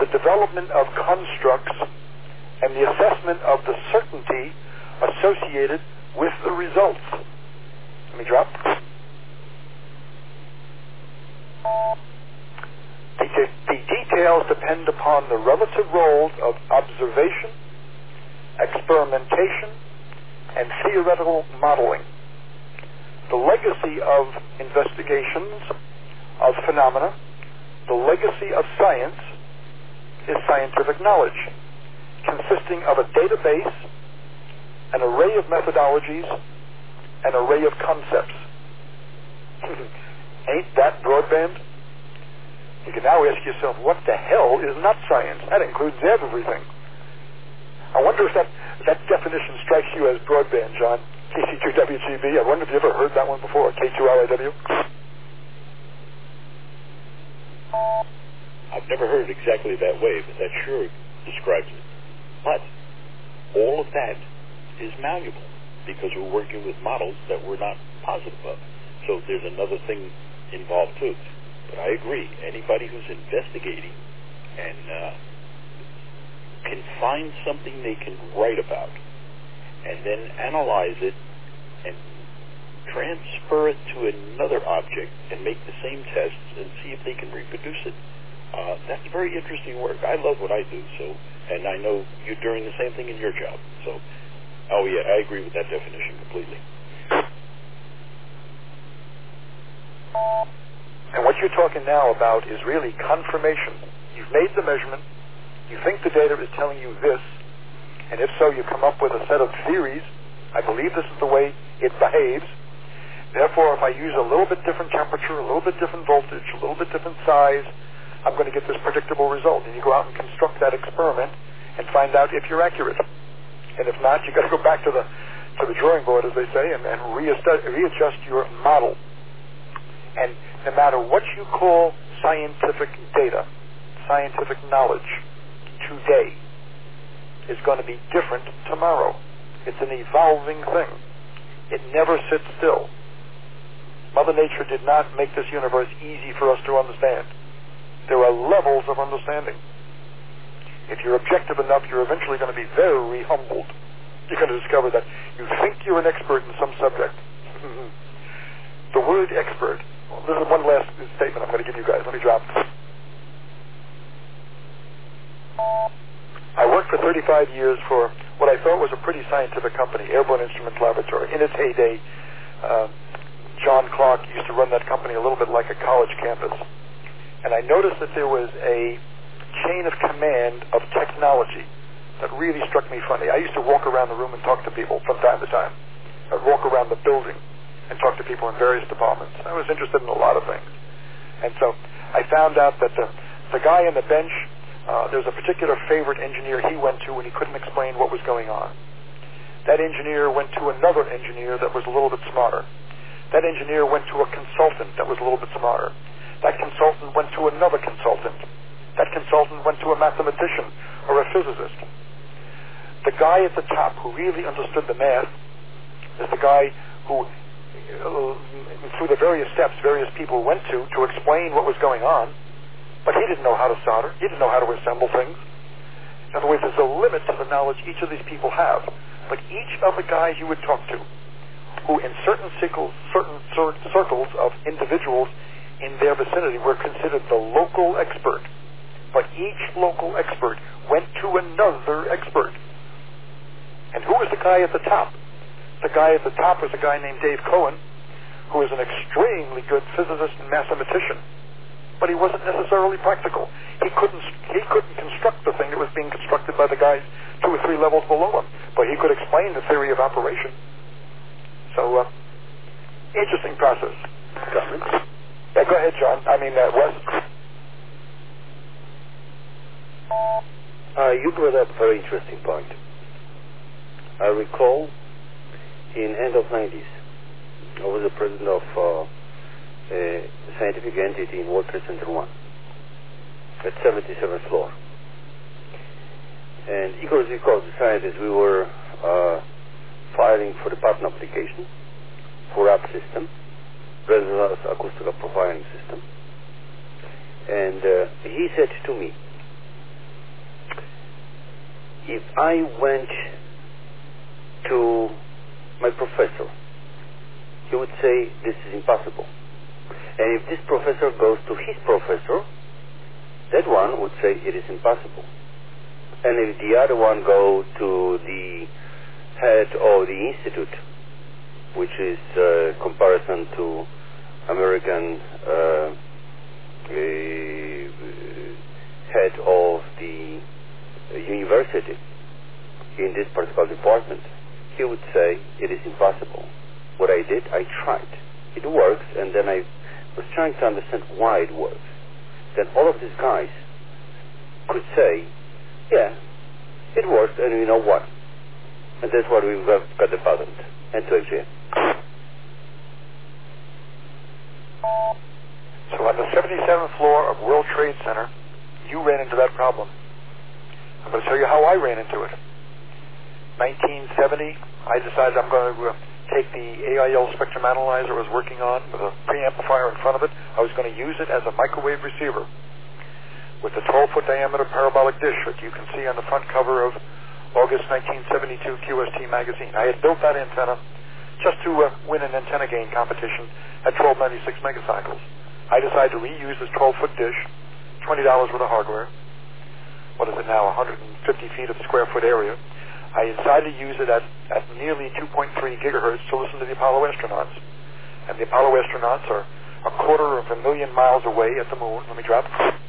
development of constructs and the assessment of the certainty associated with the results. Let me drop. The details depend upon the relative roles of observation, experimentation, and theoretical modeling. The legacy of investigations of phenomena, the legacy of science, is scientific knowledge, consisting of a database, an array of methodologies, an array of concepts. Ain't that broadband? You can now ask yourself, what the hell is not science? That includes everything. I wonder if that definition strikes you as broadband, John. KC2WGB. I wonder if you ever heard that one before, K2LIW. I've never heard it exactly that way, but that sure describes it. But all of that is malleable because we're working with models that we're not positive of. So there's another thing involved too. But I agree, anybody who's investigating and can find something they can write about and then analyze it and transfer it to another object and make the same tests and see if they can reproduce it. That's very interesting work. I love what I do, so, and I know you're doing the same thing in your job. So, oh yeah, I agree with that definition completely. And what you're talking now about is really confirmation. You've made the measurement, you think the data is telling you this, and if so, you come up with a set of theories. I believe this is the way it behaves. Therefore, if I use a little bit different temperature, a little bit different voltage, a little bit different size, I'm going to get this predictable result. And you go out and construct that experiment and find out if you're accurate. And if not, you've got to go back to the drawing board, as they say, and readjust your model. And no matter what you call scientific data, scientific knowledge today is going to be different tomorrow. It's an evolving thing. It never sits still. Mother Nature did not make this universe easy for us to understand. There are levels of understanding. If you're objective enough, you're eventually going to be very humbled. You're going to discover that you think you're an expert in some subject. The word expert. Well, this is one last statement I'm going to give you guys. Let me drop. I worked for 35 years for what I thought was a pretty scientific company, Airborne Instruments Laboratory. In its heyday, John Clark used to run that company a little bit like a college campus. And I noticed that there was a chain of command of technology that really struck me funny. I used to walk around the room and talk to people from time to time. I'd walk around the building and talk to people in various departments. I was interested in a lot of things. And so I found out that the guy on the bench, there's a particular favorite engineer he went to when he couldn't explain what was going on. That engineer went to another engineer that was a little bit smarter. That engineer went to a consultant that was a little bit smarter. That consultant went to another consultant. That consultant went to a mathematician or a physicist. The guy at the top who really understood the math is the guy who, through the various steps various people went to explain what was going on, but he didn't know how to solder. He didn't know how to assemble things. In other words, there's a limit to the knowledge each of these people have. But each of the guys you would talk to, who in certain circles of individuals in their vicinity were considered the local expert, but each local expert went to another expert. And who was the guy at the top? The guy at the top was a guy named Dave Cohen, who is an extremely good physicist and mathematician, but he wasn't necessarily practical. He couldn't construct the thing that was being constructed by the guys 2 or 3 levels below him, but he could explain the theory of operation. So, interesting process. Yeah, go ahead, John. Wes. You brought up a very interesting point. I recall in end of 90s, I was the president of a scientific entity in World Trade Center 1 at 77th floor. And Igor Zhukov, the scientist, we were filing for the patent application for RAP system, Resonance Acoustical Profiling System. And he said to me, if I went to my professor, he would say this is impossible. And if this professor goes to his professor, that one would say it is impossible. And if the other one goes to the head of the institute, which is comparison to American head of the university in this particular department, he would say it is impossible. What I did, I tried. It works, and then I was trying to understand why it works. Then all of these guys could say, yeah, it works, and you know what? And that's why we've got the patent, and to XGN. So on the 77th floor of World Trade Center, you ran into that problem. I'm going to tell you how I ran into it. 1970, I decided I'm going to take the AIL spectrum analyzer I was working on with a preamplifier in front of it. I was going to use it as a microwave receiver with a 12-foot diameter parabolic dish that you can see on the front cover of August 1972 QST magazine. I had built that antenna just to win an antenna gain competition at 1296 megacycles. I decided to reuse this 12-foot dish, $20 worth of hardware. What is it now, 150 feet of square foot area. I decided to use it at nearly 2.3 gigahertz to listen to the Apollo astronauts. And the Apollo astronauts are 250,000 miles away at the moon. Let me drop.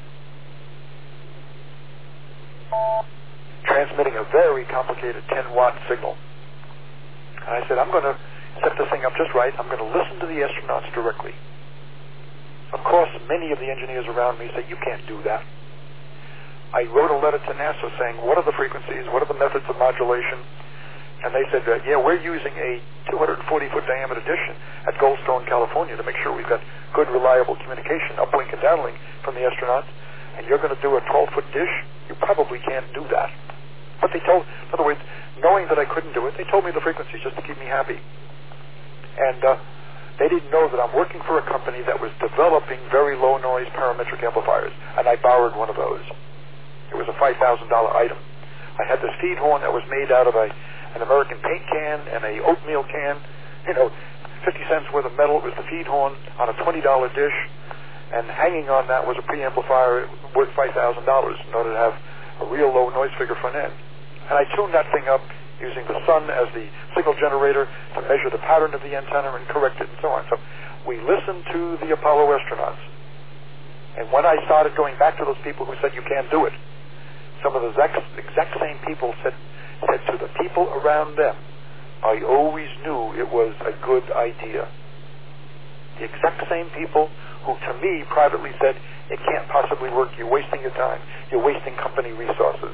Transmitting a very complicated 10-watt signal. And I said, I'm going to set this thing up just right. I'm going to listen to the astronauts directly. Of course, many of the engineers around me say, you can't do that. I wrote a letter to NASA saying, what are the frequencies? What are the methods of modulation? And they said, yeah, we're using a 240-foot diameter dish at Goldstone, California to make sure we've got good, reliable communication, uplink and downlink from the astronauts. And you're going to do a 12-foot dish? You probably can't do that. But they told, in other words, knowing that I couldn't do it, they told me the frequencies just to keep me happy. And they didn't know that I'm working for a company that was developing very low-noise parametric amplifiers, and I borrowed one of those. It was a $5,000 item. I had this feed horn that was made out of an American paint can and a oatmeal can, 50 cents worth of metal. It was the feed horn on a $20 dish, and hanging on that was a preamplifier worth $5,000 in order to have a real low noise figure front end. And I tuned that thing up using the sun as the signal generator to measure the pattern of the antenna and correct it and so on. So we listened to the Apollo astronauts. And when I started going back to those people who said you can't do it, some of the exact same people said to the people around them, I always knew it was a good idea. The exact same people who to me privately said, it can't possibly work, you're wasting your time, you're wasting company resources.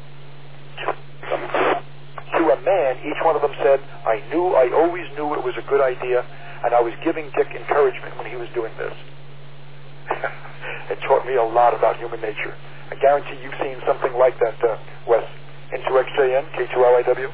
To a man, each one of them said, I always knew it was a good idea, and I was giving Dick encouragement when he was doing this. It taught me a lot about human nature. I guarantee you've seen something like that, Wes. Into XJN, K2LIW.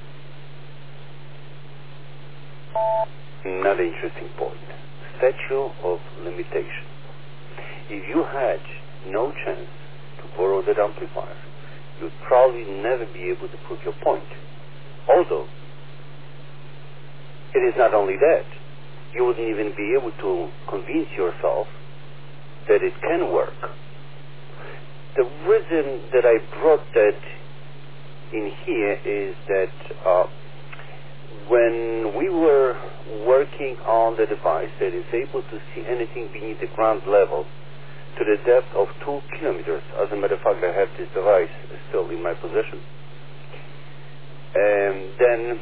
Another interesting point. Statute of limitation. If you had no chance to borrow that amplifier, you'd probably never be able to prove your point. Although, it is not only that. You wouldn't even be able to convince yourself that it can work. The reason that I brought that in here is that when we were working on the device that is able to see anything beneath the ground level to the depth of 2 kilometers, as a matter of fact, I have this device still in my possession, and then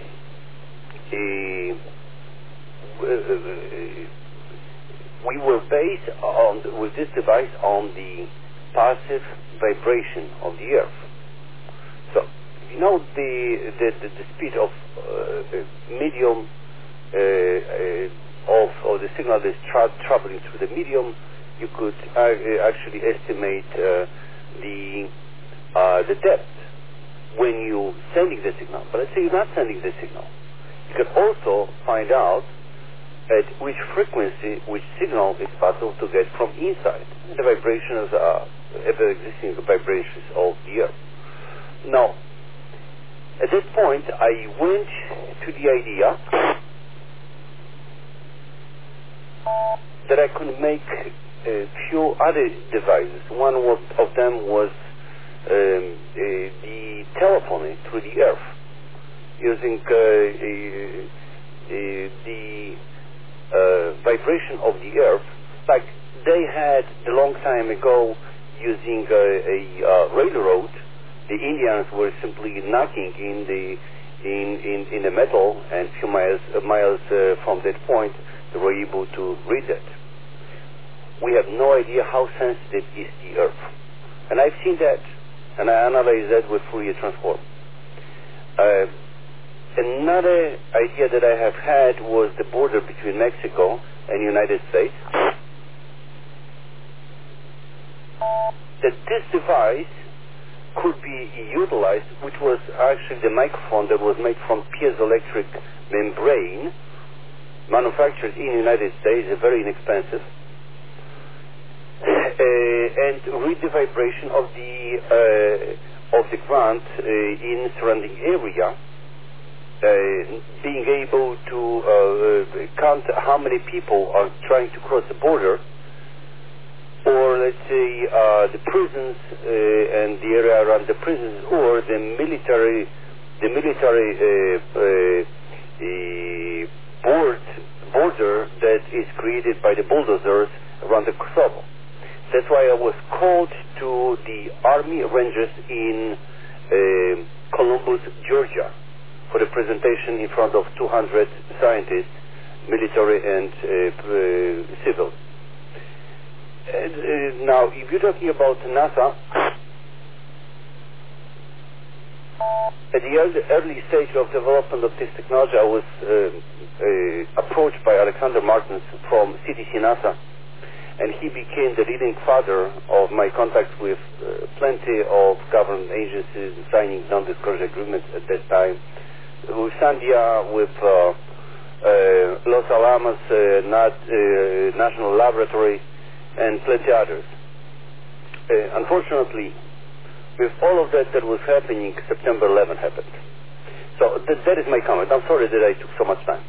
we were based on, with this device, on the passive vibration of the Earth. So, the speed of medium of the signal that is traveling through the medium, you could actually estimate the depth when you're sending the signal. But let's say you're not sending the signal. You can also find out at which frequency, which signal is possible to get from inside. The vibrations are ever-existing vibrations of the Earth. Now, At that point, I went to the idea that I could make a few other devices. One of them was the telephony through the earth, using the vibration of the earth, like they had a long time ago using a railroad. The Indians were simply knocking in the metal, and a few miles from that point, they were able to read it. We have no idea how sensitive is the earth. And I've seen that, and I analyzed that with Fourier transform. Another idea that I have had was the border between Mexico and the United States. That this device could be utilized, which was actually the microphone that was made from piezoelectric membrane, manufactured in the United States, very inexpensive, and read the vibration of the ground in surrounding area, being able to count how many people are trying to cross the border, or let's say the prisons and the area around the prisons, or the military border that is created by the bulldozers around the Kosovo. That's why I was called to the Army Rangers in Columbus, Georgia, for the presentation in front of 200 scientists, military and civil. And, now, if you're talking about NASA, at the early stage of development of this technology, I was approached by Alexander Martins from CDC NASA, and he became the leading father of my contacts with plenty of government agencies signing non-disclosure agreements at that time, with Sandia, with Los Alamos National Laboratory, and plenty others. Unfortunately, with all of that was happening, September 11 happened. So that is my comment. I'm sorry that I took so much time.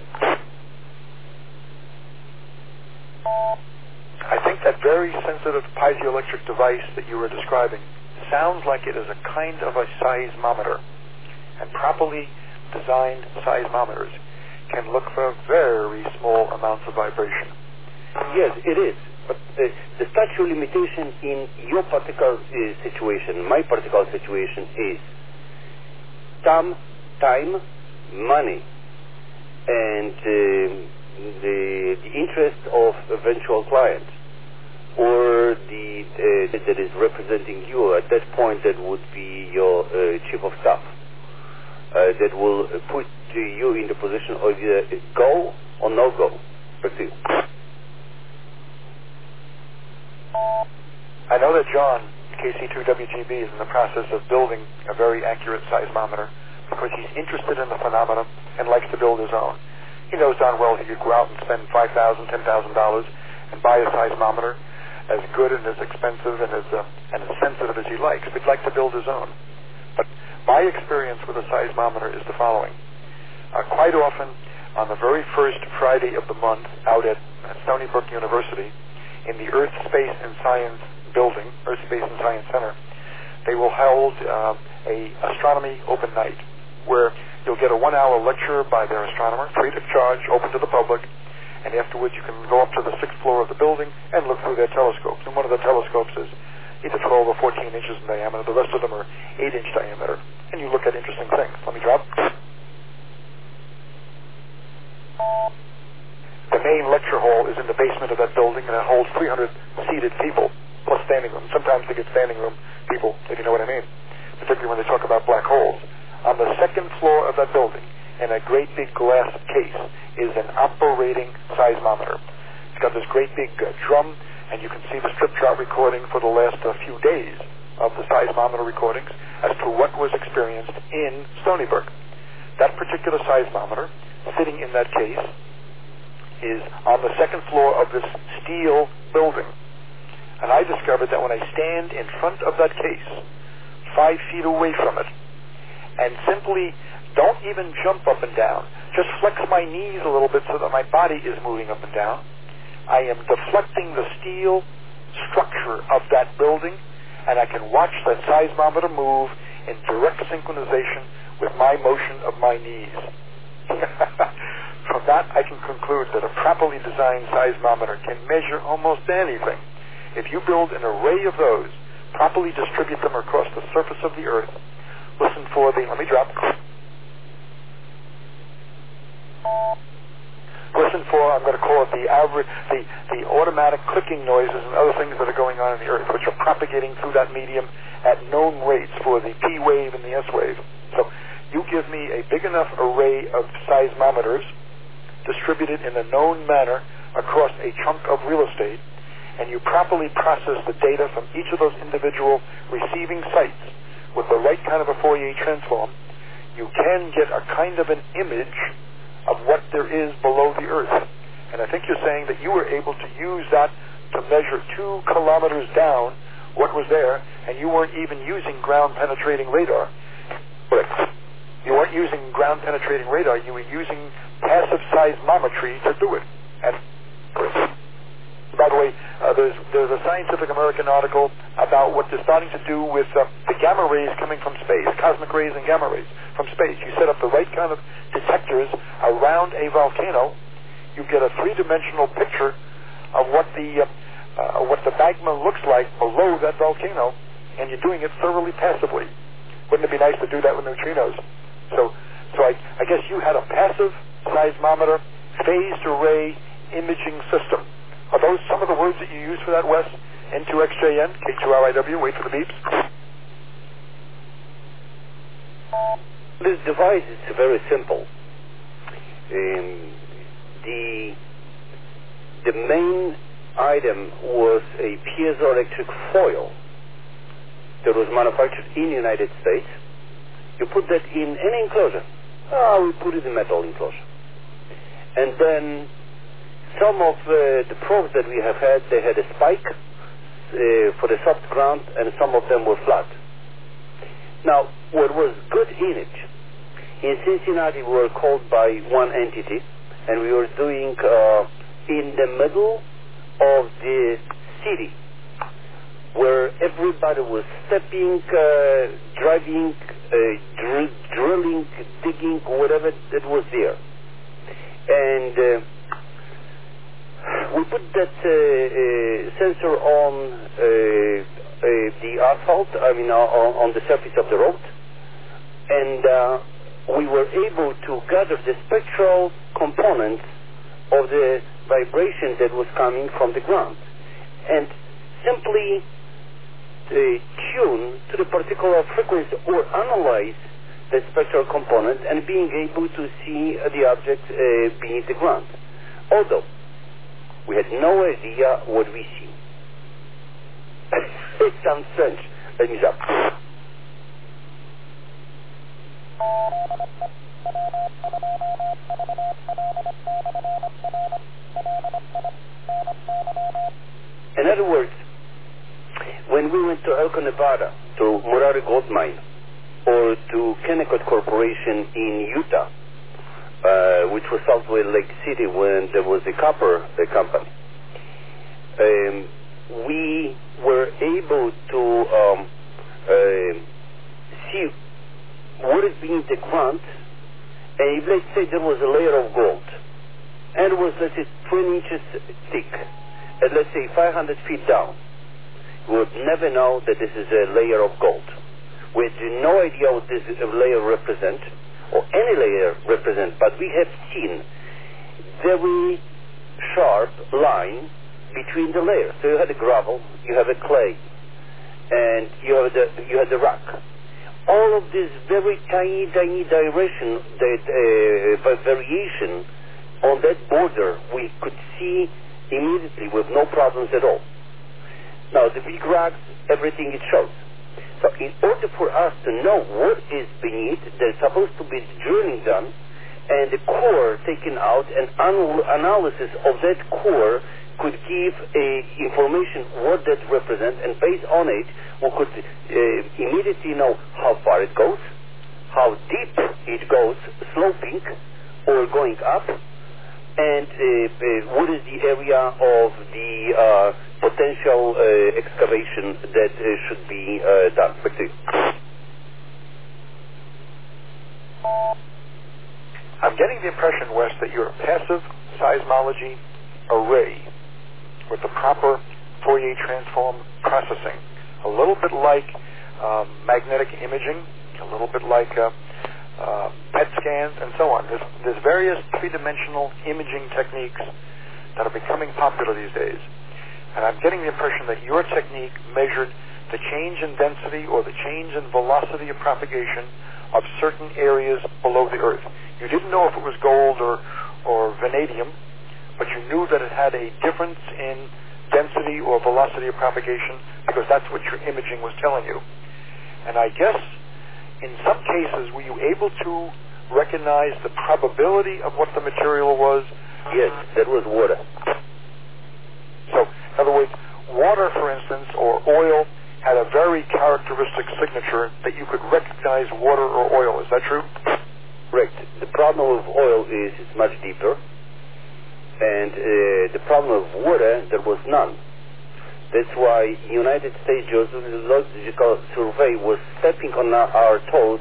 I think that very sensitive piezoelectric device that you were describing sounds like it is a kind of a seismometer. And properly designed seismometers can look for very small amounts of vibration. Yes, it is. But the statute of limitation in your particular situation, my particular situation, is time, money, and the interest of eventual client, or that is representing you. At that point, that would be your chief of staff. That will put you in the position of either go or no go. Proceed. I know that John, KC2WGB, is in the process of building a very accurate seismometer because he's interested in the phenomenon and likes to build his own. He knows darn well he could go out and spend $5,000, $10,000 and buy a seismometer as good and as expensive and as sensitive as he likes. But he'd like to build his own. But my experience with a seismometer is the following. Quite often, on the very first Friday of the month out at Stony Brook University, in the Earth, Space, and Science building, Earth, Space, and Science Center, they will hold a astronomy open night where you'll get a 1-hour lecture by their astronomer, free of charge, open to the public, and afterwards you can go up to the 6th floor of the building and look through their telescopes. And one of the telescopes is either 12 or 14 inches in diameter. The rest of them are 8-inch diameter. And you look at interesting things. Let me drop. The main lecture hall is in the basement of that building, and it holds 300 seated people, plus standing room. Sometimes they get standing room people, if you know what I mean, particularly when they talk about black holes. On the 2nd floor of that building, in a great big glass case, is an operating seismometer. It's got this great big drum, and you can see the strip chart recording for the last few days of the seismometer recordings as to what was experienced in Stony Brook. That particular seismometer, sitting in that case, is on the 2nd floor of this steel building. And I discovered that when I stand in front of that case, 5 feet away from it, and simply don't even jump up and down. Just flex my knees a little bit so that my body is moving up and down. I am deflecting the steel structure of that building, and I can watch that seismometer move in direct synchronization with my motion of my knees. From that, I can conclude that a properly designed seismometer can measure almost anything. If you build an array of those, properly distribute them across the surface of the earth, listen for the, let me drop, listen for, I'm going to call it the average, the automatic clicking noises and other things that are going on in the earth, which are propagating through that medium at known rates for the P wave and the S wave. So you give me a big enough array of seismometers distributed in a known manner across a chunk of real estate, and you properly process the data from each of those individual receiving sites with the right kind of a Fourier transform, you can get a kind of an image of what there is below the earth. And I think you're saying that you were able to use that to measure 2 kilometers down what was there, and you weren't even using ground-penetrating radar. Correct. You weren't using ground-penetrating radar. You were using passive seismometry to do it. And by the way, there's a Scientific American article about what they're starting to do with the gamma rays coming from space, cosmic rays and gamma rays from space. You set up the right kind of detectors around a volcano, you get a 3-dimensional picture of what the magma looks like below that volcano, and you're doing it thoroughly passively. Wouldn't it be nice to do that with neutrinos? So I guess you had a passive seismometer, phased array imaging system. Are those some of the words that you use for that, Wes? N2XJN, K2RIW, wait for the beeps. This device is very simple. The main item was a piezoelectric foil that was manufactured in the United States. You put that in any enclosure. We put it in metal enclosure. And then some of the probes that we have had, they had a spike for the soft ground, and some of them were flat. Now, what was good in it, in Cincinnati we were called by one entity, and we were doing in the middle of the city, where everybody was stepping, driving, drilling, digging, whatever that was there. And we put that sensor on the asphalt, on the surface of the road, and we were able to gather the spectral components of the vibration that was coming from the ground, and simply tune to the particular frequency or analyze the spectral component and being able to see the object beneath the ground. Although we had no idea what we see. It sounds strange. Let me stop. In other words, when we went to Elko, Nevada, to Murari Gold Mine, or to Kennecott Corporation in Utah, which was Salt Lake City when there was a copper company, we were able to see what is beneath the ground, and if, let's say, there was a layer of gold, and it was, let's say, 20 inches thick, and let's say 500 feet down, we would never know that this is a layer of gold. We had no idea what this layer represents, or any layer represents, but we have seen very sharp line between the layers. So you had the gravel, you have a clay, and you had the rock. All of this very tiny variation on that border we could see immediately with no problems at all. Now the big rocks, everything it shows. So in order for us to know what is beneath, there's supposed to be drilling done, and the core taken out, and analysis of that core could give information what that represents, and based on it, we could immediately know how far it goes, how deep it goes, sloping or going up, and what is the area of the potential excavation that should be done. Back to you. I'm getting the impression, Wes, that your passive seismology array with the proper Fourier transform processing, a little bit like magnetic imaging, a little bit like PET scans, and so on. There's various three-dimensional imaging techniques that are becoming popular these days. And I'm getting the impression that your technique measured the change in density or the change in velocity of propagation of certain areas below the Earth. You didn't know if it was gold or vanadium, but you knew that it had a difference in density or velocity of propagation because that's what your imaging was telling you. And I guess in some cases, were you able to recognize the probability of what the material was? Yes, that was water. So, in other words, water, for instance, or oil had a very characteristic signature that you could recognize water or oil. Is that true? Correct. The problem with oil is it's much deeper, and the problem of water, there was none. That's why United States Geological Survey was stepping on our toes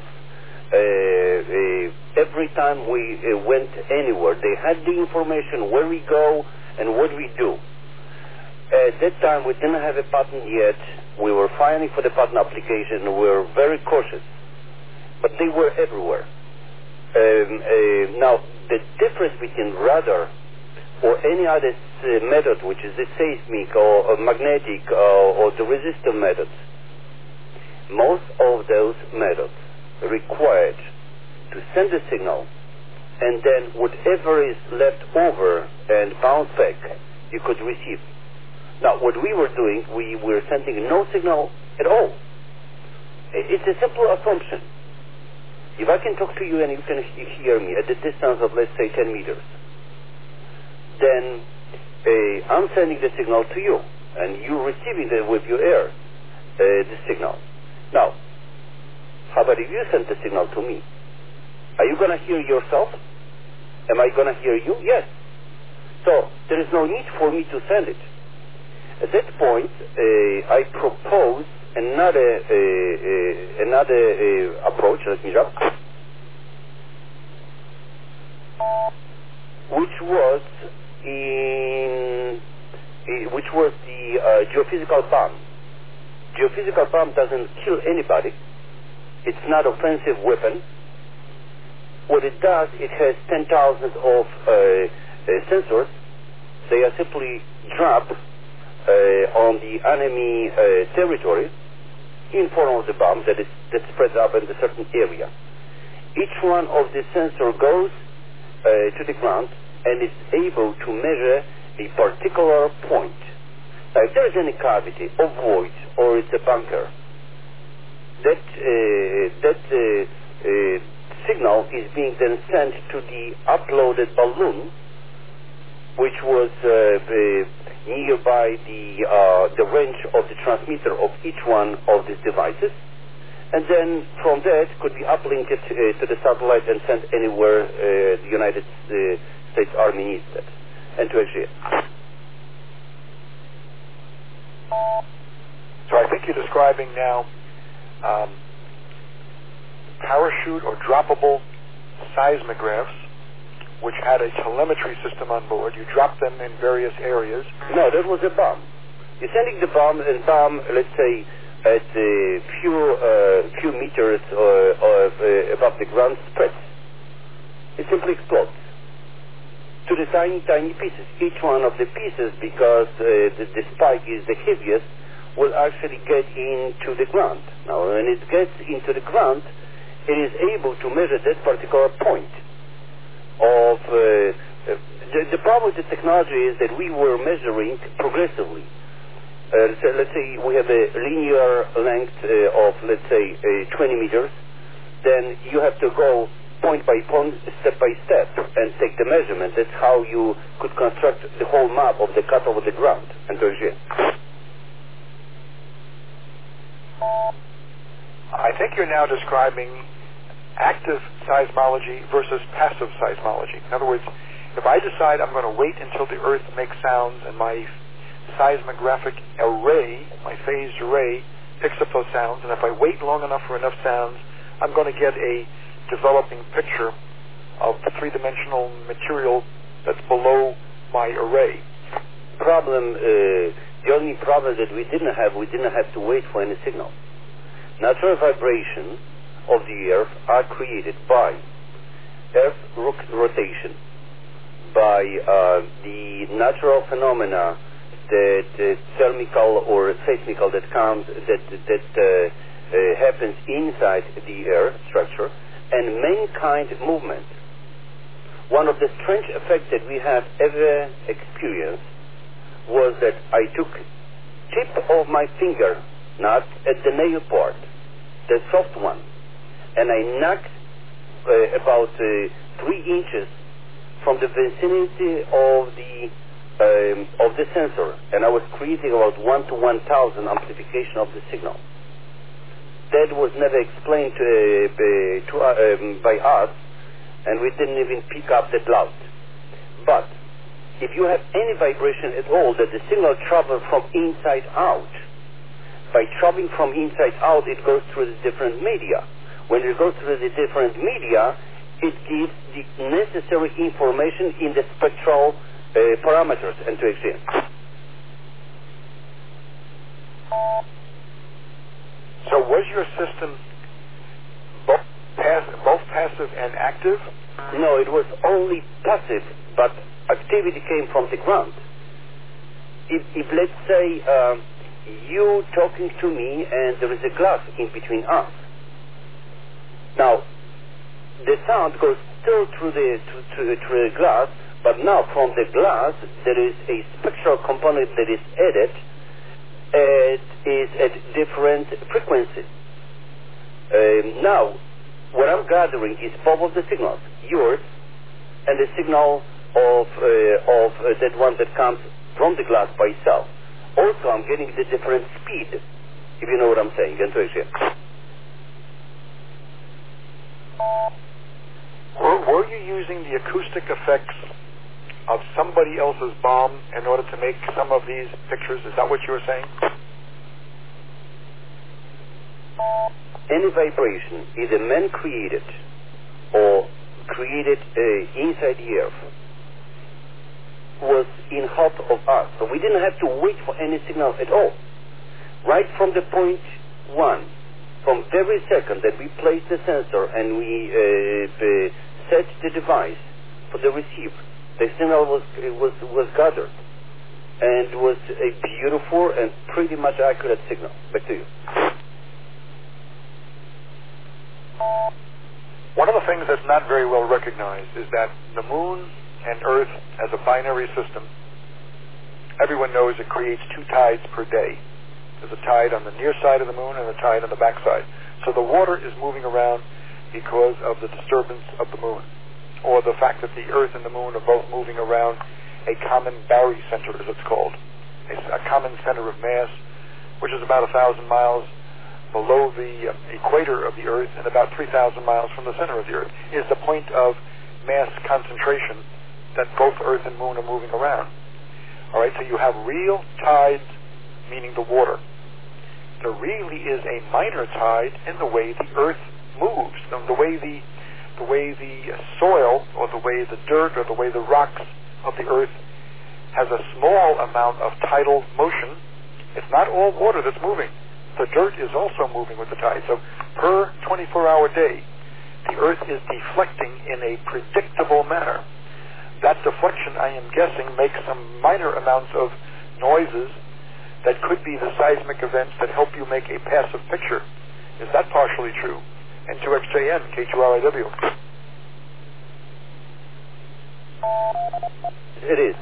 every time we went anywhere. They had the information where we go and what we do. At that time, we didn't have a patent yet. We were filing for the patent application. We were very cautious, but they were everywhere. Now, the difference between radar or any other method, which is the seismic or magnetic or the resistor methods, most of those methods required to send a signal, and then whatever is left over and bounce back, you could receive. Now, what we were doing, we were sending no signal at all. It's a simple assumption. If I can talk to you and you can hear me at the distance of, let's say, 10 meters, then I'm sending the signal to you, and you're receiving it with your ear, the signal. Now, how about if you send the signal to me? Are you going to hear yourself? Am I going to hear you? Yes. So, there is no need for me to send it. At that point, I propose another approach. Let me jump. Which was the geophysical bomb. Geophysical bomb doesn't kill anybody. It's not offensive weapon. What it does, it has 10,000 of sensors. They are simply dropped on the enemy territory in form of the bomb that spreads up in a certain area. Each one of the sensor goes to the ground and is able to measure a particular point. Now, if there is any cavity or void or it's a bunker, that signal is being then sent to the uploaded balloon, which was nearby the range of the transmitter of each one of these devices, and then from that could be uplinked to the satellite and sent anywhere the United States Army needs it, and to Asia. So I think you're describing now parachute or droppable seismographs, which had a telemetry system on board. You dropped them in various areas. No, that was a bomb. You're sending the bomb, and bomb, let's say, at a few meters above the ground spreads. It simply explodes to the tiny, tiny pieces. Each one of the pieces, because the spike is the heaviest, will actually get into the ground. Now, when it gets into the ground, it is able to measure that particular point. The problem with the technology is that we were measuring progressively. So let's say we have a linear length of, let's say, 20 meters. Then you have to go point by point, step by step, and take the measurement. That's how you could construct the whole map of the cut over the ground. And I think you're now describing active seismology versus passive seismology. In other words, if I decide I'm going to wait until the Earth makes sounds and my seismographic array, my phased array, picks up those sounds, and if I wait long enough for enough sounds, I'm going to get a developing picture of the three-dimensional material that's below my array. The only problem that we didn't have to wait for any signal. Natural vibration of the Earth are created by Earth rotation, by the natural phenomena that thermical or seismical that happens inside the Earth structure, and mankind movement. One of the strange effects that we have ever experienced was that I took tip of my finger, not at the nail part, the soft one, and I knocked about 3 inches from the vicinity of the sensor, and I was creating about 1 to 1,000 amplification of the signal. That was never explained by us, and we didn't even pick up that loud. But if you have any vibration at all, that the signal travels from inside out. By traveling from inside out, it goes through the different media. When it goes through the different media, it gives the necessary information in the spectral parameters and to exchange. So was your system both passive and active? No, it was only passive, but activity came from the ground. If let's say you talking to me and there is a glass in between us. Now, the sound goes still through the glass, but now from the glass there is a spectral component that is added. It is at different frequencies. Now, what I'm gathering is both of the signals, yours and the signal of that one that comes from the glass by itself. Also, I'm getting the different speed, if you know what I'm saying, intuition. Were you using the acoustic effects of somebody else's bomb in order to make some of these pictures? Is that what you were saying? Any vibration, either man created or created inside the Earth, was in help of us. So we didn't have to wait for any signal at all. Right from the point 1, from every second that we placed the sensor and we set the device for the receiver, the signal was gathered, and was a beautiful and pretty much accurate signal. Back to you. One of the things that's not very well recognized is that the moon and Earth as a binary system, everyone knows it creates 2 tides per day. There's a tide on the near side of the moon and a tide on the back side. So the water is moving around because of the disturbance of the moon, or the fact that the Earth and the moon are both moving around a common barycenter, as it's called, a common center of mass, which is about 1,000 miles below the equator of the Earth and about 3,000 miles from the center of the Earth, is the point of mass concentration that both Earth and moon are moving around. All right, so you have real tides, meaning the water. There really is a minor tide in the way the Earth moves, the way the soil, or the way the dirt, or the way the rocks of the Earth has a small amount of tidal motion. It's not all water that's moving. The dirt is also moving with the tide. So per 24-hour day, the Earth is deflecting in a predictable manner. That deflection, I am guessing, makes some minor amounts of noises that could be the seismic events that help you make a passive picture. Is that partially true? N2XJN, K2RIW. It is.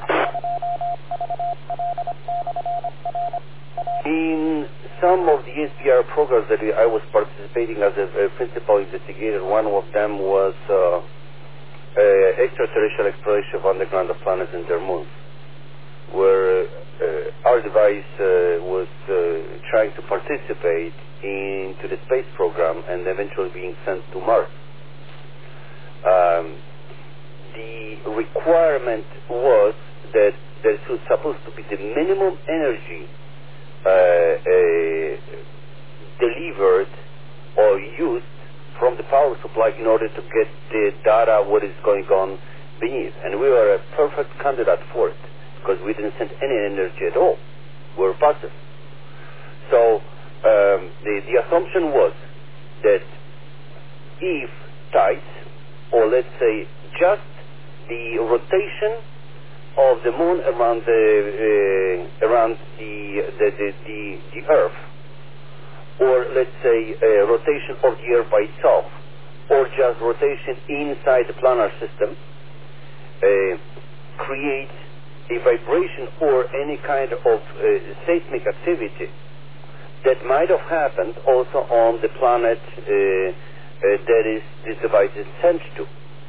In some of the SPR programs that I was participating as a principal investigator, one of them was extraterrestrial exploration of underground planets and their moons, where our device was trying to participate into the space program and eventually being sent to Mars. the requirement was that there was supposed to be the minimum energy delivered or used from the power supply in order to get the data what is going on beneath. And we were a perfect candidate for it because we didn't send any energy at all. We were passive. So the assumption was that if tides, or let's say just the rotation of the moon around the Earth, or let's say rotation of the Earth by itself, or just rotation inside the planar system, creates a vibration or any kind of seismic activity that might have happened also on the planet that is this device is sent to.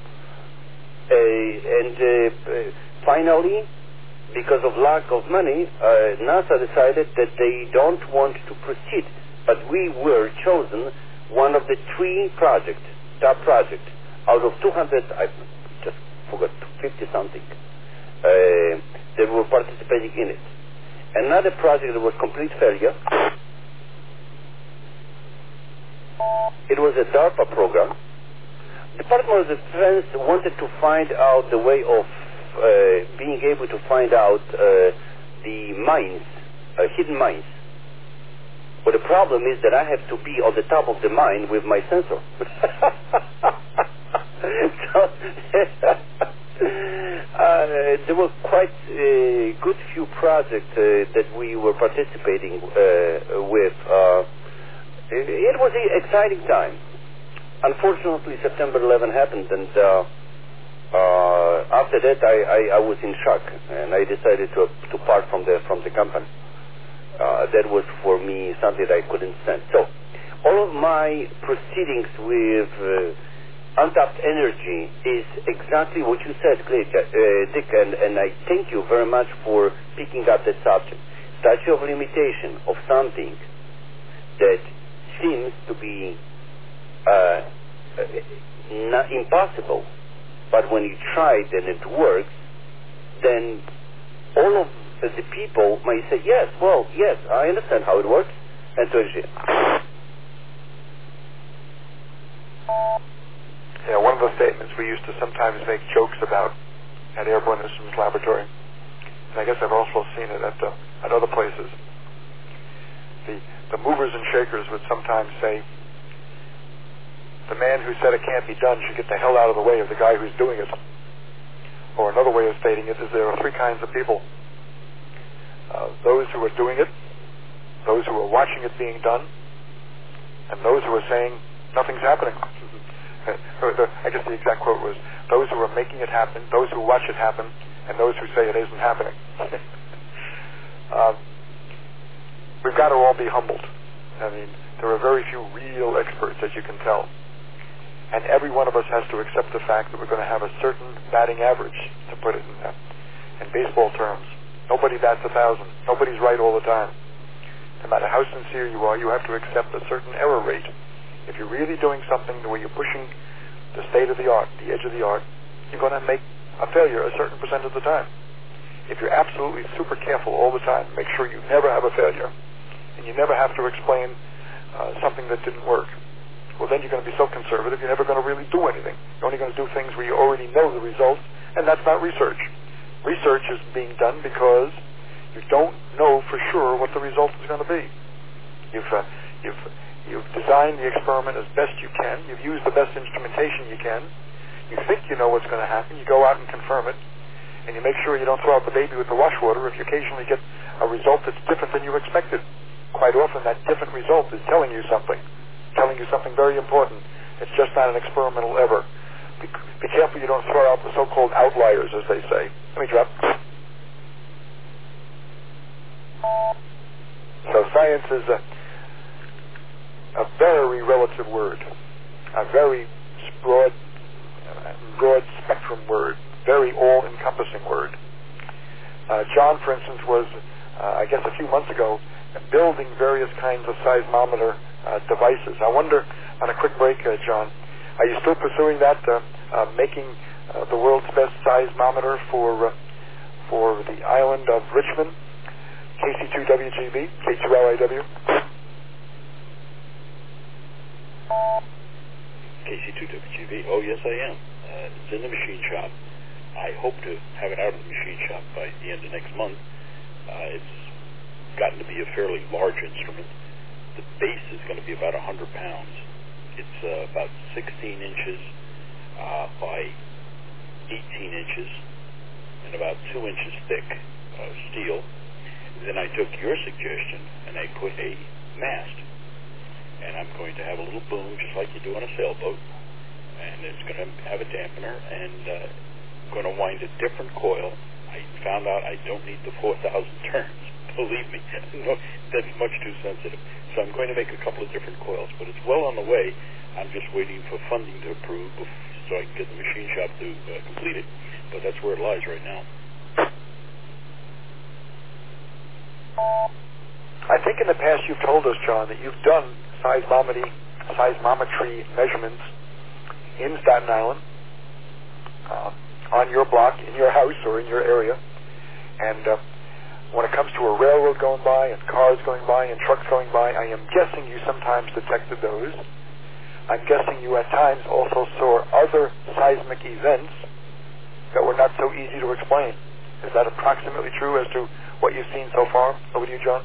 Finally, because of lack of money, NASA decided that they don't want to proceed. But we were chosen one of the three top projects, out of 200, I just forgot, 50 something, that were participating in it. Another project that was complete failure, it was a DARPA program. The Department of Defense wanted to find out the way of being able to find out the mines, hidden mines. But the problem is that I have to be on the top of the mine with my sensor. So, there were quite a good few projects that we were participating with. It was an exciting time. Unfortunately, September 11 happened, and after that, I was in shock, and I decided to part from the company. That was for me something that I couldn't stand. So, all of my proceedings with untapped energy is exactly what you said, Dick, and I thank you very much for picking up that subject. Statute of limitation of something that seems to be not impossible, but when you try it and it works, then all of the people may say, yes, I understand how it works, and so it is. Yeah, one of the statements we used to sometimes make jokes about at Airborne Instruments Laboratory, and I guess I've also seen it at other places. The movers and shakers would sometimes say, the man who said it can't be done should get the hell out of the way of the guy who's doing it. Or another way of stating it is there are three kinds of people. Those who are doing it, those who are watching it being done, and those who are saying nothing's happening. I guess the exact quote was, those who are making it happen, those who watch it happen, and those who say it isn't happening. We've got to all be humbled. I mean, there are very few real experts, as you can tell. And every one of us has to accept the fact that we're going to have a certain batting average, to put it in baseball terms. Nobody bats 1,000. Nobody's right all the time. No matter how sincere you are, you have to accept a certain error rate. If you're really doing something the way you're pushing the state of the art, the edge of the art, you're going to make a failure a certain percent of the time. If you're absolutely super careful all the time, make sure you never have a failure, and you never have to explain something that didn't work, well, then you're going to be so conservative, you're never going to really do anything. You're only going to do things where you already know the results, and that's not research. Research is being done because you don't know for sure what the result is going to be. You've designed the experiment as best you can. You've used the best instrumentation you can. You think you know what's going to happen. You go out and confirm it, and you make sure you don't throw out the baby with the wash water if you occasionally get a result that's different than you expected. Quite often that different result is telling you something very important. It's just not an experimental error. Be careful you don't throw out the so-called outliers, as they say. Let me drop. So science is a very relative word, a very broad spectrum word, very all-encompassing word. John, for instance, was, I guess a few months ago, building various kinds of seismometer devices. I wonder, on a quick break, John, are you still pursuing that making the world's best seismometer for the island of Richmond, KC2WGB, K2LIW. KC2WGB, oh yes I am. It's in the machine shop. I hope to have it out of the machine shop by the end of next month. It's gotten to be a fairly large instrument. The base is going to be about 100 pounds. It's about 16 inches by 18 inches and about 2 inches thick steel. Then I took your suggestion and I put a mast. And I'm going to have a little boom just like you do on a sailboat. And it's going to have a dampener, and I'm going to wind a different coil. I found out I don't need the 4,000 turns. Believe me, no, that's much too sensitive. So I'm going to make a couple of different coils, but it's well on the way. I'm just waiting for funding to approve so I can get the machine shop to complete it. But that's where it lies right now. I think in the past you've told us, John, that you've done seismometry measurements in Staten Island, on your block, in your house, or in your area. And when it comes to a railroad going by, and cars going by, and trucks going by, I am guessing you sometimes detected those. I'm guessing you at times also saw other seismic events that were not so easy to explain. Is that approximately true as to what you've seen so far? Over to you, John.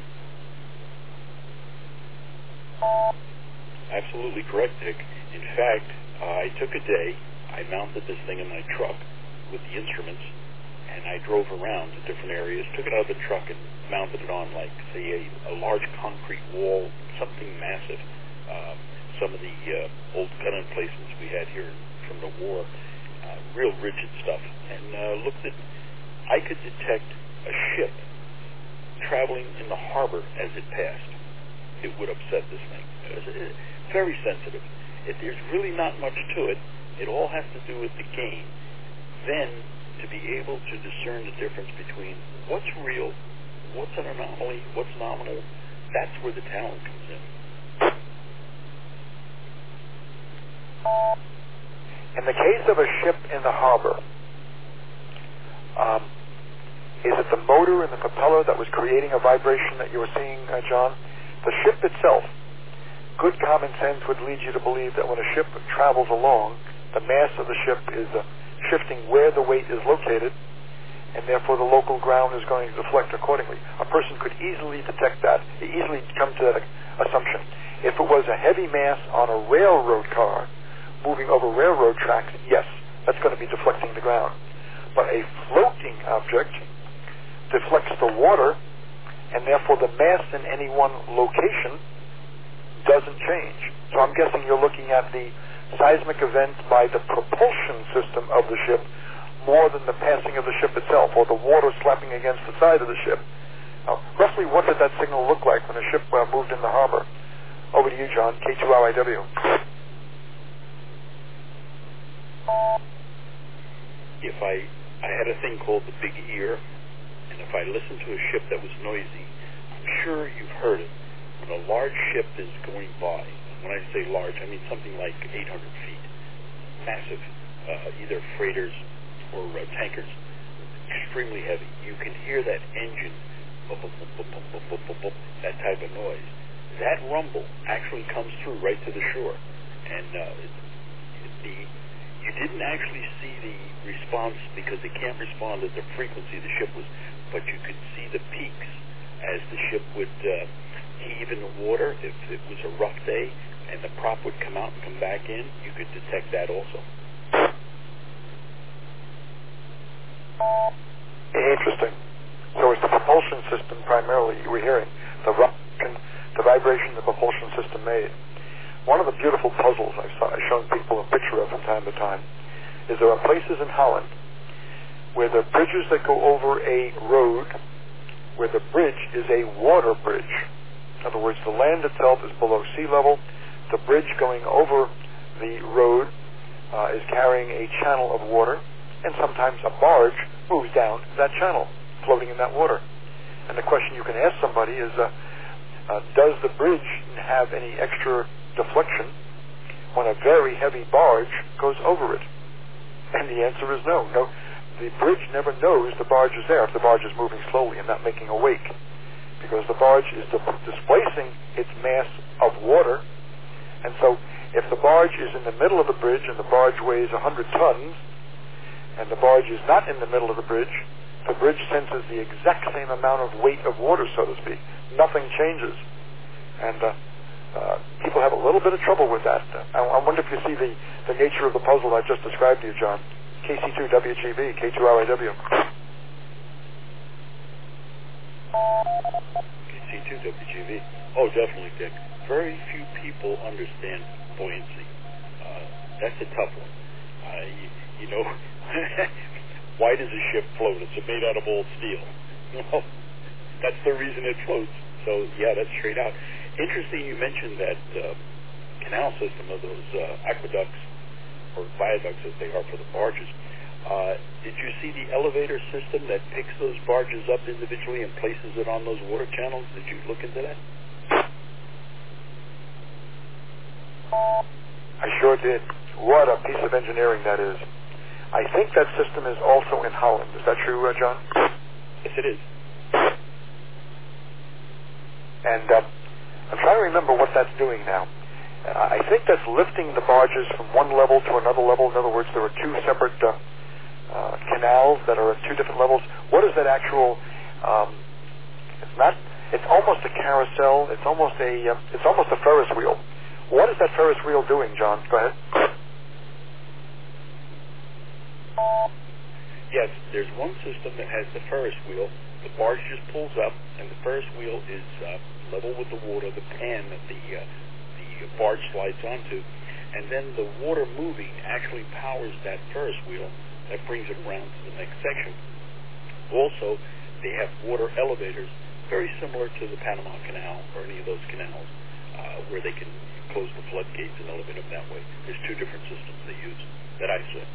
Absolutely correct, Dick. In fact, I took a day, I mounted this thing in my truck with the instruments, and I drove around to different areas, took it out of the truck and mounted it on, like, say, a large concrete wall, something massive. Some of the old gun emplacements we had here from the war, real rigid stuff, and looked at, I could detect a ship traveling in the harbor as it passed. It would upset this thing. It was very sensitive. There's really not much to it. It all has to do with the gain. Then, to be able to discern the difference between what's real, what's an anomaly, what's nominal, that's where the talent comes in. In the case of a ship in the harbor, is it the motor and the propeller that was creating a vibration that you were seeing, John? The ship itself, good common sense would lead you to believe that when a ship travels along, the mass of the ship is shifting where the weight is located, and therefore the local ground is going to deflect accordingly. A person could easily detect that, easily come to that assumption. If it was a heavy mass on a railroad car moving over railroad tracks, yes, that's going to be deflecting the ground. But a floating object deflects the water, and therefore the mass in any one location doesn't change. So I'm guessing you're looking at the seismic event by the propulsion system of the ship more than the passing of the ship itself, or the water slapping against the side of the ship. Now, roughly what did that signal look like when a ship moved in the harbor? Over to you, John, K2LIW. If I had a thing called the big ear, and if I listened to a ship that was noisy, I'm sure you've heard it. When a large ship is going by, when I say large, I mean something like 800 feet, massive, either freighters or tankers, extremely heavy. You can hear that engine, boop, boop, boop, boop, boop, boop, boop, boop, that type of noise. That rumble actually comes through right to the shore, and you didn't actually see the response because it can't respond at the frequency the ship was, but you could see the peaks as the ship would heave in the water. If it was a rough day and the prop would come out and come back in, you could detect that also. Interesting. So it's the propulsion system primarily you were hearing, the vibration the propulsion system made. One of the beautiful puzzles I've shown people a picture of from time to time is there are places in Holland where the bridges that go over a road, where the bridge is a water bridge. In other words, the land itself is below sea level. The bridge going over the road is carrying a channel of water, and sometimes a barge moves down that channel, floating in that water. And the question you can ask somebody is, does the bridge have any extra deflection when a very heavy barge goes over it? And the answer is no. No, the bridge never knows the barge is there if the barge is moving slowly and not making a wake, because the barge is displacing its mass of water. And so if the barge is in the middle of the bridge and the barge weighs 100 tons, and the barge is not in the middle of the bridge senses the exact same amount of weight of water, so to speak. Nothing changes. And people have a little bit of trouble with that. I wonder if you see the nature of the puzzle I just described to you, John. KC2WGB, K2RIW. KC2WGB. Oh, definitely, Dick. Very few people understand buoyancy. That's a tough one. You know, why does a ship float? It's made out of old steel. Well, that's the reason it floats. So, yeah, that's straight out. Interesting you mentioned that canal system of those aqueducts, or viaducts as they are for the barges. Did you see the elevator system that picks those barges up individually and places it on those water channels? Did you look into that? I sure did. What a piece of engineering that is. I think that system is also in Holland. Is that true, John? Yes, it is. And I'm trying to remember what that's doing now. I think that's lifting the barges from one level to another level. In other words, there are two separate canals that are at two different levels. What is that actual? It's almost a carousel. It's almost a Ferris wheel. What is that Ferris wheel doing, John? Go ahead. Yes, there's one system that has the Ferris wheel. The barge just pulls up, and the Ferris wheel is level with the water, the pan that the barge slides onto, and then the water moving actually powers that Ferris wheel that brings it around to the next section. Also, they have water elevators, very similar to the Panama Canal or any of those canals, where they can close the floodgates and elevate them that way. There's two different systems they use that I saw.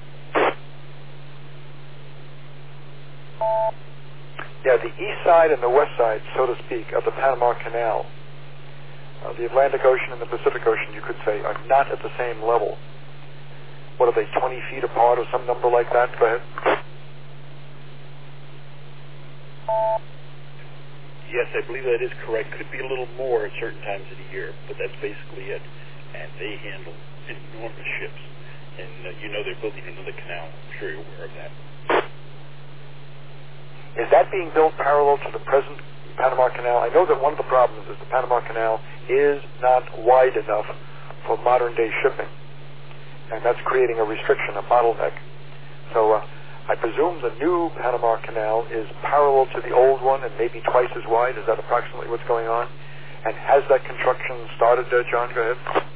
Yeah, the east side and the west side, so to speak, of the Panama Canal, the Atlantic Ocean and the Pacific Ocean, you could say, are not at the same level. What are they, 20 feet apart or some number like that? Go ahead. Yes, I believe that is correct. Could be a little more at certain times of the year, but that's basically it. And they handle enormous ships. And you know they're building another canal. I'm sure you're aware of that. Is that being built parallel to the present Panama Canal? I know that one of the problems is the Panama Canal is not wide enough for modern-day shipping, and that's creating a restriction, a bottleneck. So I presume the new Panama Canal is parallel to the old one and maybe twice as wide. Is that approximately what's going on? And has that construction started, John? Go ahead.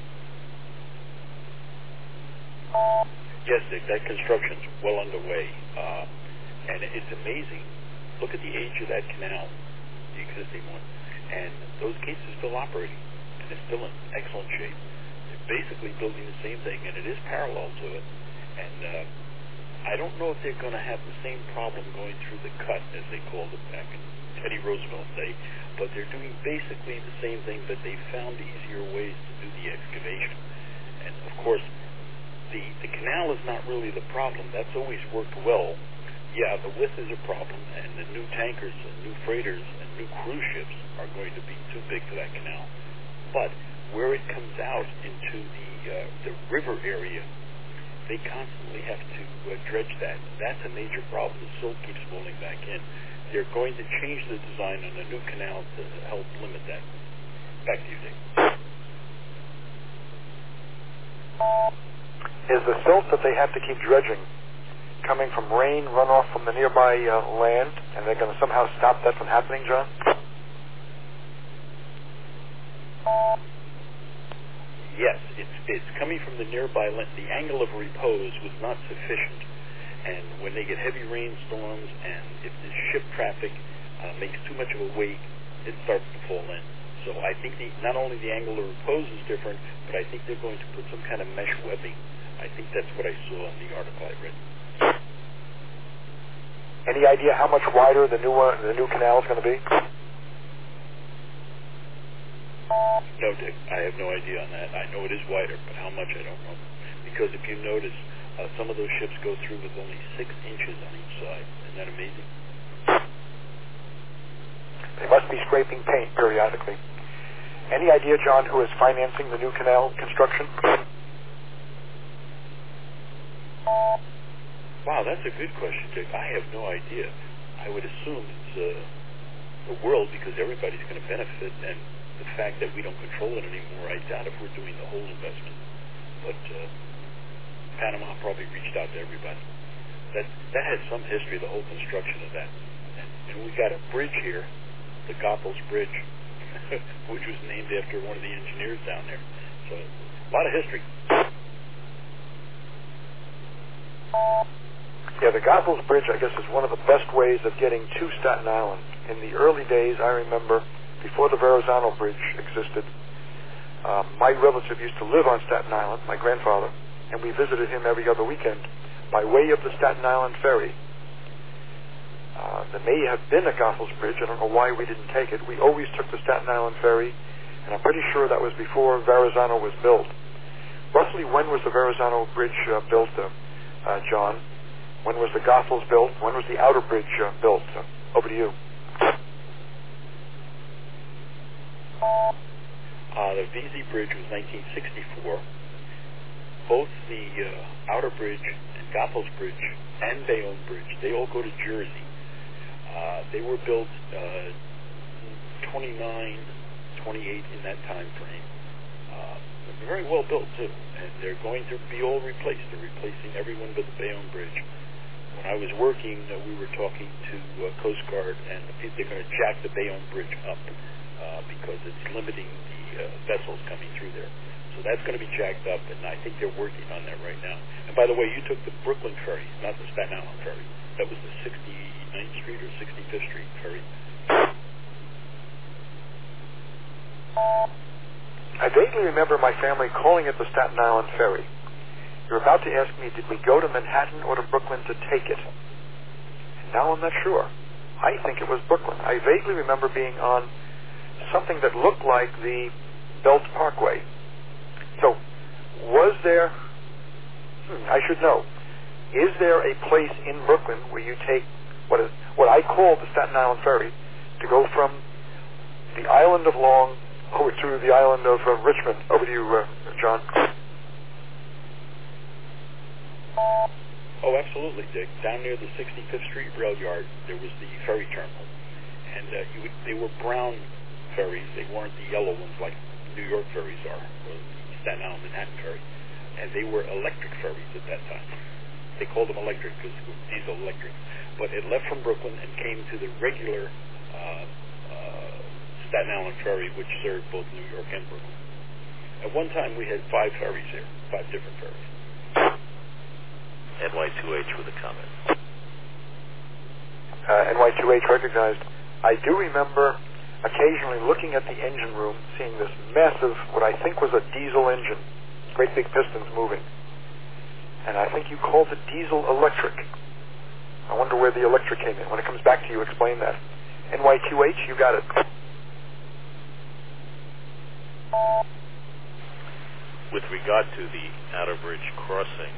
Yes, Dick, that construction's well underway, and it's amazing. Look at the age of that canal, the existing one, and those gates are still operating, and it's still in excellent shape. They're basically building the same thing, and it is parallel to it. And I don't know if they're going to have the same problem going through the cut, as they called it back in Teddy Roosevelt's day, but they're doing basically the same thing, but they found easier ways to do the excavation. And, of course, the canal is not really the problem. That's always worked well. Yeah, the width is a problem, and the new tankers and new freighters and new cruise ships are going to be too big for that canal. But where it comes out into the river area, they constantly have to dredge that. That's a major problem. The silt keeps falling back in. They're going to change the design on the new canal to help limit that. Back to you, Dick. Is the silt that they have to keep dredging coming from rain runoff from the nearby land, and they're going to somehow stop that from happening, John? Yes, it's coming from the nearby land. The angle of repose was not sufficient, and when they get heavy rainstorms and if the ship traffic makes too much of a wake, it starts to fall in. So I think not only the angle of repose is different, but I think they're going to put some kind of mesh webbing. I think that's what I saw in the article I read. Any idea how much wider the new canal is going to be? No, Dick, I have no idea on that. I know it is wider, but how much I don't know. Because if you notice, some of those ships go through with only 6 inches on each side. Isn't that amazing? They must be scraping paint periodically. Any idea, John, who is financing the new canal construction? Wow, that's a good question, Dick. I have no idea. I would assume it's the world, because everybody's going to benefit, and the fact that we don't control it anymore, I doubt if we're doing the whole investment. But Panama probably reached out to everybody. That has some history, the whole construction of that. And we got a bridge here, the Goethals Bridge, which was named after one of the engineers down there. So, a lot of history. Yeah, the Goethals Bridge, I guess, is one of the best ways of getting to Staten Island. In the early days, I remember, before the Verrazano Bridge existed, my relative used to live on Staten Island, my grandfather, and we visited him every other weekend by way of the Staten Island ferry. There may have been a Goethals Bridge. I don't know why we didn't take it. We always took the Staten Island ferry, and I'm pretty sure that was before Verrazano was built. Roughly when was the Verrazano Bridge built, John? When was the Goethals built? When was the outer bridge built? Over to you. The VZ Bridge was 1964. Both the Outer Bridge and Goethals Bridge and Bayonne Bridge, they all go to Jersey. They were built 29, 28 in that time frame. They're very well built, too, and they're going to be all replaced. They're replacing everyone but the Bayonne Bridge. When I was working, we were talking to Coast Guard, and they're going to jack the Bayonne Bridge up because it's limiting the vessels coming through there. So that's going to be jacked up, and I think they're working on that right now. And by the way, you took the Brooklyn ferry, not the Staten Island ferry. That was the 69th Street or 65th Street ferry. I vaguely remember my family calling it the Staten Island ferry. You're about to ask me, did we go to Manhattan or to Brooklyn to take it? Now I'm not sure. I think it was Brooklyn. I vaguely remember being on something that looked like the Belt Parkway. So, was there, I should know, is there a place in Brooklyn where you take what I call the Staten Island ferry to go from the island of Long over to the island of Richmond? Over to you, John. Oh, absolutely, Dick. Down near the 65th Street rail yard, there was the ferry terminal. And they were brown ferries. They weren't the yellow ones like New York ferries are, or the Staten Island Manhattan ferry. And they were electric ferries at that time. They called them electric because it was diesel electric. But it left from Brooklyn and came to the regular Staten Island ferry, which served both New York and Brooklyn. At one time, we had 5 ferries here, 5 different ferries. NY2H with a comment. NY2H recognized. I do remember occasionally looking at the engine room, seeing this massive, what I think was a diesel engine, great big pistons moving. And I think you called it diesel electric. I wonder where the electric came in. When it comes back to you, explain that. NY2H, you got it. With regard to the Outer Bridge crossing,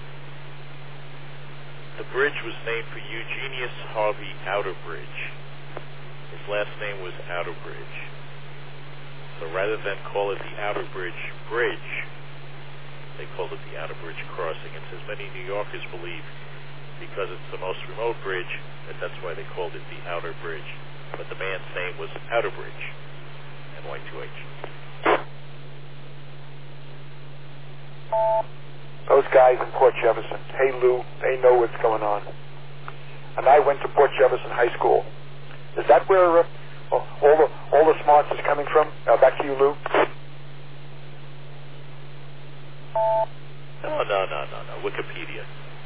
the bridge was named for Eugenius Harvey Outerbridge. His last name was Outerbridge. So rather than call it the Outer Bridge Bridge, they called it the Outer Bridge crossing. And as many New Yorkers believe, because it's the most remote bridge, that's why they called it the Outer Bridge. But the man's name was Outerbridge, NY2H. Those guys in Port Jefferson, hey Lou, they know what's going on. And I went to Port Jefferson High School. Is that where all the smarts is coming from? Back to you, Lou. No. Wikipedia.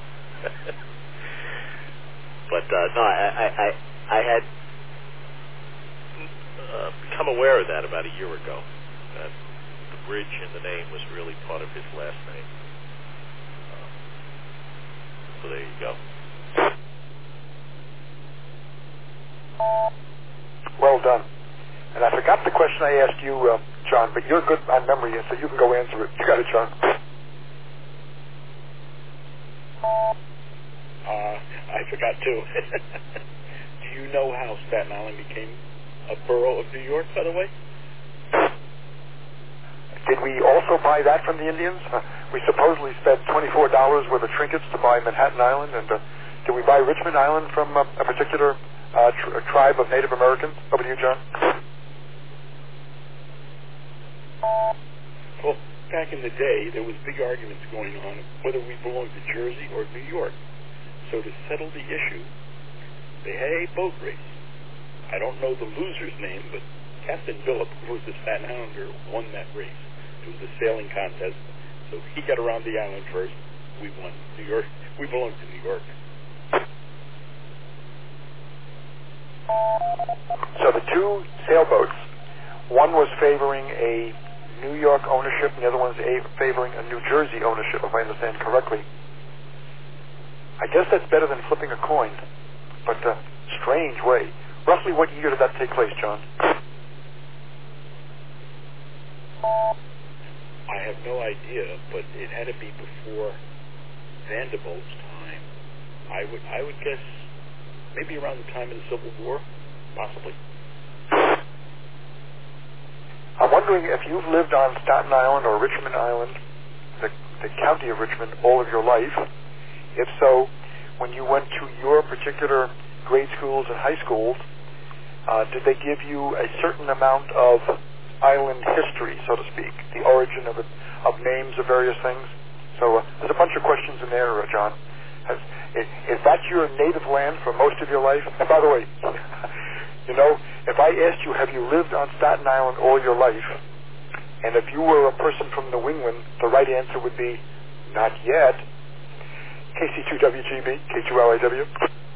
But no, I had become aware of that about a year ago. That the bridge in the name was really part of his last name. So there you go. Well done. And I forgot the question I asked you, John, but you're good on memory, so you can go answer it. You got it, John. I forgot too. Do you know how Staten Island became a borough of New York, by the way? Did we also buy that from the Indians? We supposedly spent $24 worth of trinkets to buy Manhattan Island, and did we buy Richmond Island from a particular tribe of Native Americans? Over to you, John. Well, back in the day, there was big arguments going on whether we belonged to Jersey or New York. So to settle the issue, they had a boat race. I don't know the loser's name, but Captain Phillip, who was the Staten Islander, won that race. It was a sailing contest, so he got around the island first. We won. New York. We belonged to New York. So the two sailboats, one was favoring a New York ownership, and the other one's favoring a New Jersey ownership, if I understand correctly. I guess that's better than flipping a coin, but strange way. Roughly what year did that take place, John? I have no idea, but it had to be before Vanderbilt's time. I would guess maybe around the time of the Civil War, possibly. I'm wondering if you've lived on Staten Island or Richmond Island, the county of Richmond, all of your life. If so, when you went to your particular grade schools and high schools, did they give you a certain amount of island history, so to speak, the origin of names of various things? So there's a bunch of questions in there, John. Is that your native land for most of your life? And by the way, you know, if I asked you, have you lived on Staten Island all your life, and if you were a person from New England, the right answer would be, not yet. KC2WGB, K2LIW.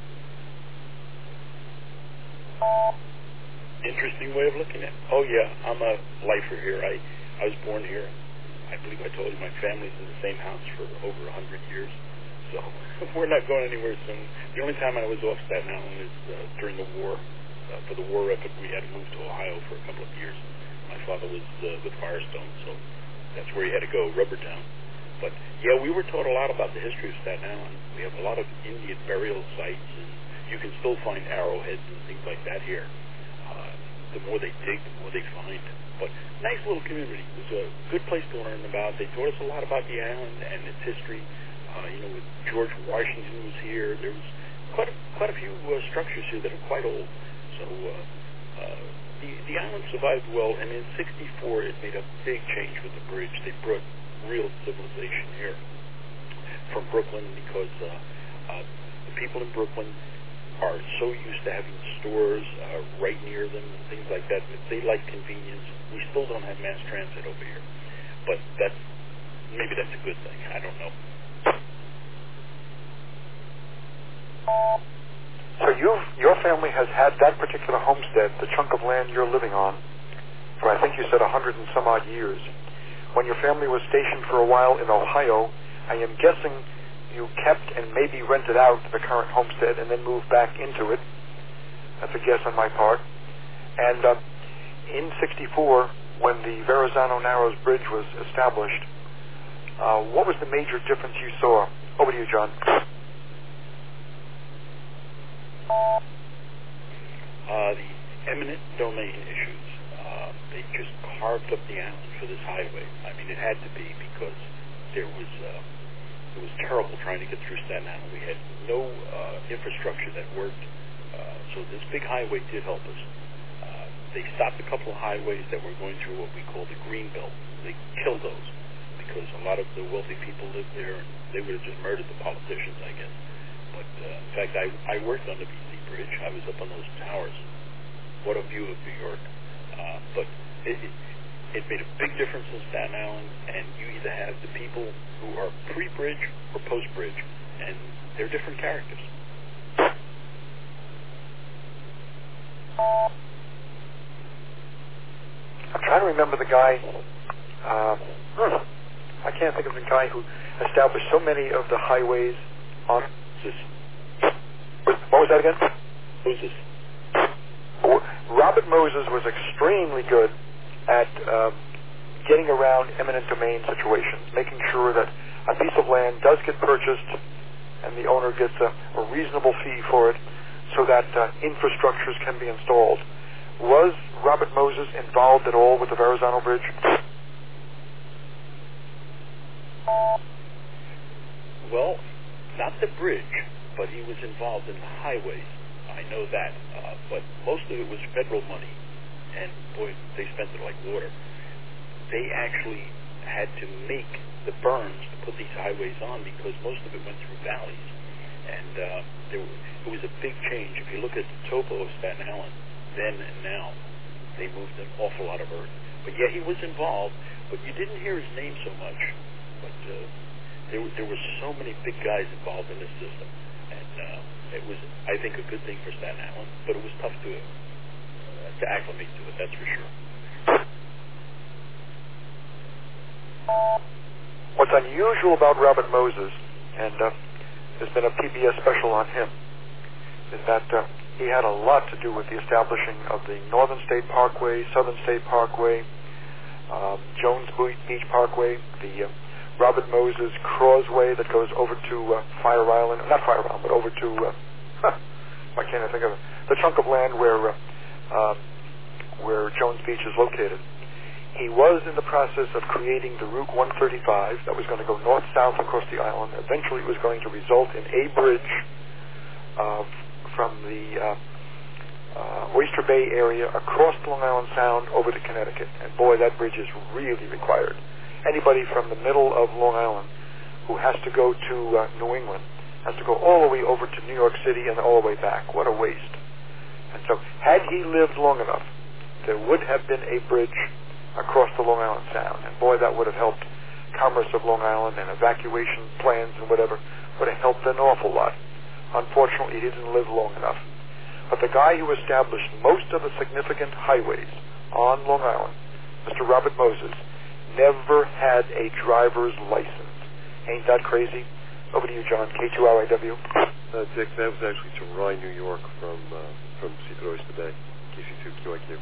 Interesting way of looking at it. Oh, yeah, I'm a lifer here. I was born here. I believe I told you my family's in the same house for over 100 years. So we're not going anywhere soon. The only time I was off Staten Island is during the war. For the war effort, we had to move to Ohio for a couple of years. My father was with Firestone, so that's where he had to go, Rubbertown. But, yeah, we were taught a lot about the history of Staten Island. We have a lot of Indian burial sites, and you can still find arrowheads and things like that here. The more they dig, the more they find. But nice little community. It was a good place to learn about. They taught us a lot about the island and its history. You know, with George Washington was here. There was quite a few structures here that are quite old. So the island survived well, and in '64 it made a big change with the bridge. They brought real civilization here from Brooklyn because the people in Brooklyn are so used to having stores right near them and things like that. They like convenience. We still don't have mass transit over here, but maybe that's a good thing. I don't know. So your family has had that particular homestead, the chunk of land you're living on, for I think you said 100 and some odd years. When your family was stationed for a while in Ohio, I am guessing you kept and maybe rented out the current homestead and then moved back into it. That's a guess on my part. And in '64, when the Verrazano Narrows Bridge was established, what was the major difference you saw? Over to you, John. The eminent domain issues. They just carved up the island for this highway. I mean, it had to be because it was terrible trying to get through Staten Island. We had no infrastructure that worked. So this big highway did help us. They stopped a couple of highways that were going through what we call the green belt. They killed those because a lot of the wealthy people lived there, and they would have just murdered the politicians, I guess. But in fact, I worked on the BC Bridge. I was up on those towers. What a view of New York. But it made a big difference in Staten Island, and you either have the people who are pre-bridge or post-bridge, and they're different characters. I'm trying to remember the guy. I can't think of the guy who established so many of the highways on. What was that again? Who's this? Robert Moses was extremely good at getting around eminent domain situations, making sure that a piece of land does get purchased and the owner gets a reasonable fee for it so that infrastructures can be installed. Was Robert Moses involved at all with the Verrazano Bridge? Well, not the bridge, but he was involved in the highways. I know that. But most of it was federal money. And, boy, they spent it like water. They actually had to make the berms to put these highways on because most of it went through valleys. And it was a big change. If you look at the topo of Staten Island, then and now, they moved an awful lot of earth. But yeah, he was involved, but you didn't hear his name so much. But there were so many big guys involved in this system. And it was, I think, a good thing for Staten Island, but it was tough to acclimate to it, that's for sure. What's unusual about Robert Moses, and there's been a PBS special on him, is that he had a lot to do with the establishing of the Northern State Parkway, Southern State Parkway, Jones Beach Parkway, the Robert Moses Causeway that goes over to Fire Island, not Fire Island, but over to, why can't I think of it, the chunk of land where Jones Beach is located. He was in the process of creating the Route 135 that was going to go north-south across the island. Eventually it was going to result in a bridge from the Oyster Bay area across Long Island Sound over to Connecticut. And boy, that bridge is really required. Anybody from the middle of Long Island who has to go to New England has to go all the way over to New York City and all the way back. What a waste. And so had he lived long enough, there would have been a bridge across the Long Island Sound. And boy, that would have helped commerce of Long Island and evacuation plans and whatever would have helped an awful lot. Unfortunately, he didn't live long enough. But the guy who established most of the significant highways on Long Island, Mr. Robert Moses, never had a driver's license. Ain't that crazy? Over to you, John, K2RIW. Dick, that was actually to Rye, New York from Seaford Oyster Bay, KC2QIQ.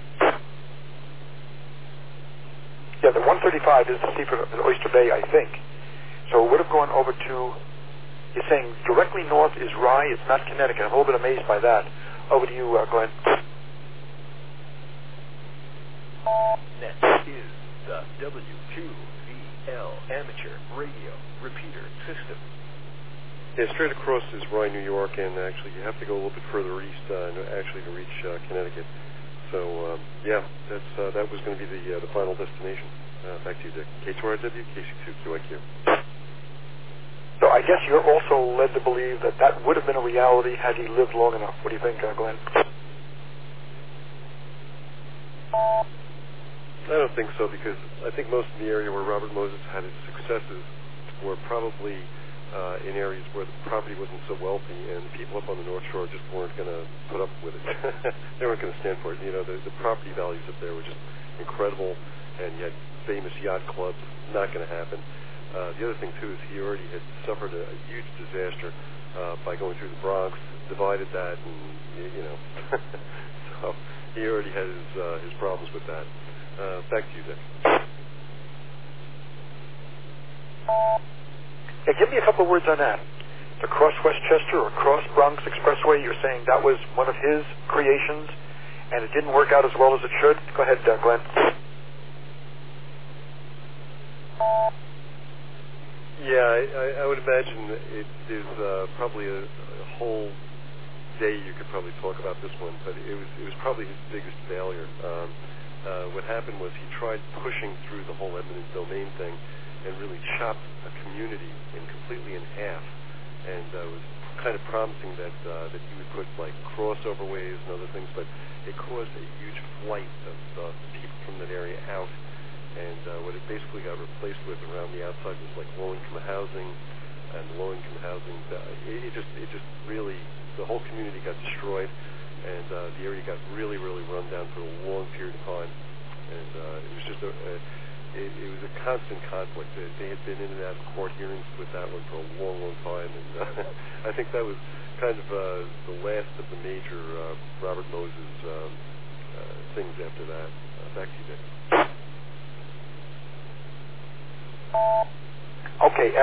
Yeah, the 135 is the Seaford Oyster Bay, I think. So it would have gone over to, you're saying directly north is Rye, it's not Connecticut. I'm a little bit amazed by that. Over to you, Glenn. Next is the W2VL Amateur Radio Repeater System. Yeah, straight across is Rye, New York, and actually you have to go a little bit further east actually to reach Connecticut. So, yeah, that was going to be the final destination. Back to you, Dick. K2RW, KC2QIQ. So I guess you're also led to believe that that would have been a reality had he lived long enough. What do you think, Glenn? I don't think so, because I think most of the area where Robert Moses had his successes were probably in areas where the property wasn't so wealthy, and the people up on the North Shore just weren't going to put up with it. They weren't going to stand for it. You know, the property values up there were just incredible, and you had famous yacht clubs. Not going to happen. The other thing, too, is he already had suffered a huge disaster by going through the Bronx, divided that, and, you know, so he already had his problems with that. Back to you, Dick. Yeah, give me a couple of words on that. The Cross Westchester or Cross Bronx Expressway, you're saying that was one of his creations, and it didn't work out as well as it should? Go ahead, Glenn. Yeah, I would imagine it is probably a whole day you could probably talk about this one, but it was probably his biggest failure. What happened was he tried pushing through the whole eminent domain thing and really chopped a community completely in half, and was kind of promising that he would put like crossover ways and other things, but it caused a huge flight of people from that area out. And what it basically got replaced with around the outside was like low-income housing, and low-income housing, it just really, the whole community got destroyed, and the area got really, really run down for a long period of time. And it was just it was a constant conflict. They had been in and out of court hearings with that one for a long, long time, and I think that was kind of the last of the major Robert Moses things after that. Back to you, Dick. Okay,